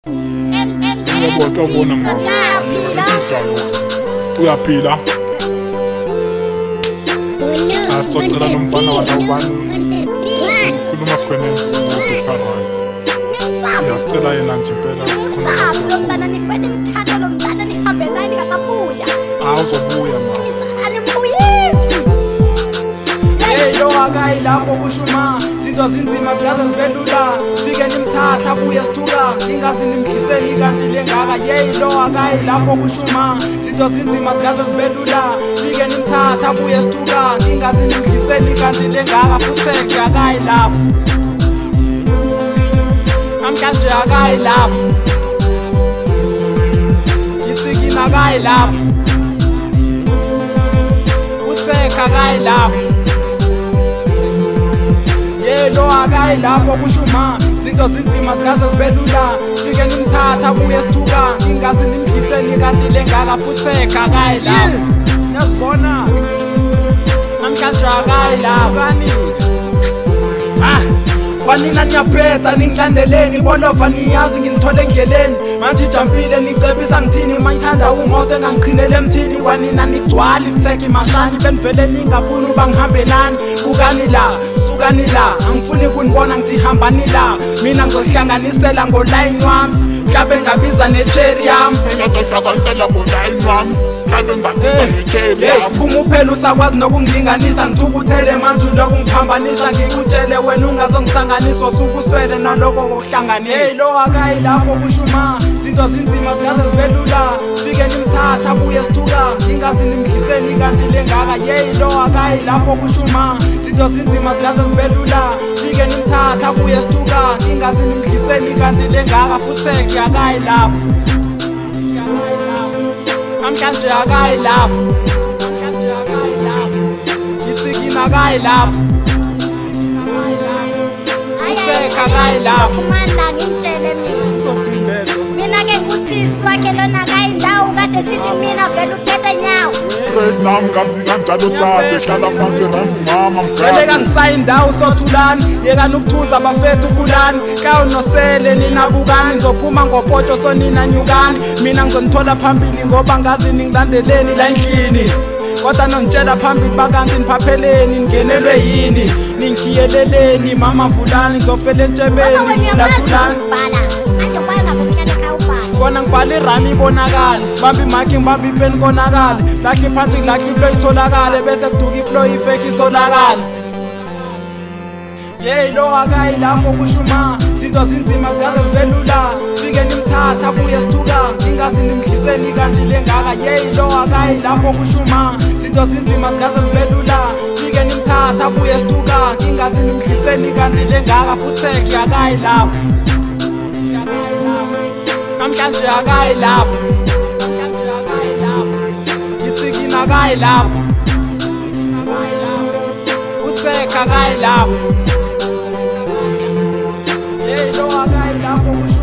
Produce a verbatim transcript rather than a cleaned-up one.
Uyabona ubona mama. Uyaphila. Asocela nomfana wala ubani. Khuluma sikhwenene Doctor Rance. Uyasicela yena nje impela khona lo mntana nifane nithathe lo mntana nihambe naye ningasabuya. Ah uzobuya mama. Animbuyisi. Hey lo akayi lapho kushuma zinto zinzima zikaze zibelula fike nimthatha buye sithuka ingazi nimdliseni kanti lengaka hey lo akayi lapho kushuma zinto zinzima zikaze zibelula fike nimthatha buye sithuka ingazi nimdliseni kanti lengaka futhi akayi lapho amkanje akayi lapho ngitsikina akayi lapho futhi akayi lapho lo akayi lapho kushuma zinto zinzima zikaze zibelula fike nimthatha buye sithuka ingazi nimdliseni kanti lengaka futhi akayi lapho yazibona namhlanje akayi lapho kani ah kwanina niyaphetha ningilandeleni bolova niyazi nginithole endleleni manje ijampile nicebisa ngithini mangithanda umose ngangiqhinele emthini kwanina nigcwala iftheki mashani benivele ningafuni uba ngihambe nani kukani la sukani la angifuni kunibona ngithi hambani la mina ngizohlanganisela ngolayini wami mhlabe ngabiza necherry yami Ngiyaqhaqhansela ngolayini wami mhlabe ngabiza necherry yami uma uphela usakwazi nokungilinganisa ngithukuthele manje lokhu ngiphambanisa ngikutshele wena ungazongisanganisa usukuswele naloko ngokuhlanganisa hey lo akayi lapho kushuma zinto zinzima zikaze zibelula fike nimthatha buye sithuka ingazi nimdliseni kanti lengaka hey lo akayi lapho kushuma zinto zinzima zikaze zibelula fike nimthatha buye sithuka ingazi nimdliseni kanti lengaka futhi akayi lapho namhlanje akayi lapho namhlanje akayi lapho ngitsikina akayi lapho Seka akayi lapho Manda ngimtshele mina. uzothindela Mina ke ngusisi wakhe lona akayi ndawo kade sithi mina vele uphethe nyawo. Straight nami ngazi kanjalo tabe hlala phansi Rance mama Weleka ngisayindawo sothulani yekani ukuthuza abafethu ukhulani kawu nosele ninabukani ngizophuma ngopoto sonina nyukani mina ngizonithola phambili ngoba ngazi ningilandeleni la endlini kodwa nongitshela phambili bakanti niphapheleni ningenelwe yini ningikhiyeleleni mama vulani ngizofela entshebeni lathulani Manje kwanga kumhlane khawubhala. kona ngibhala irami ibonakala bambi imaki ngibambi ipeni konakala lakhi phansi lakhi iflow itholakale bese kuduka iflow ifake isolakala hey lo akayi lapho kushuma zinto zinzima zikaze zibelula fike nimthatha buye sithuka ingazi nimdliseni kanti lengaka hey lo akayi lapho kushuma zinto zinzima zikaze zibelula fike nimthatha buye sithuka ingazi nimdliseni kanti lengaka futhi akayi lapho namhlanje akayi lapho namhlanje akayi lapho ngitsikina akayi lapho futhi akayi lapho hey lo akayi lapho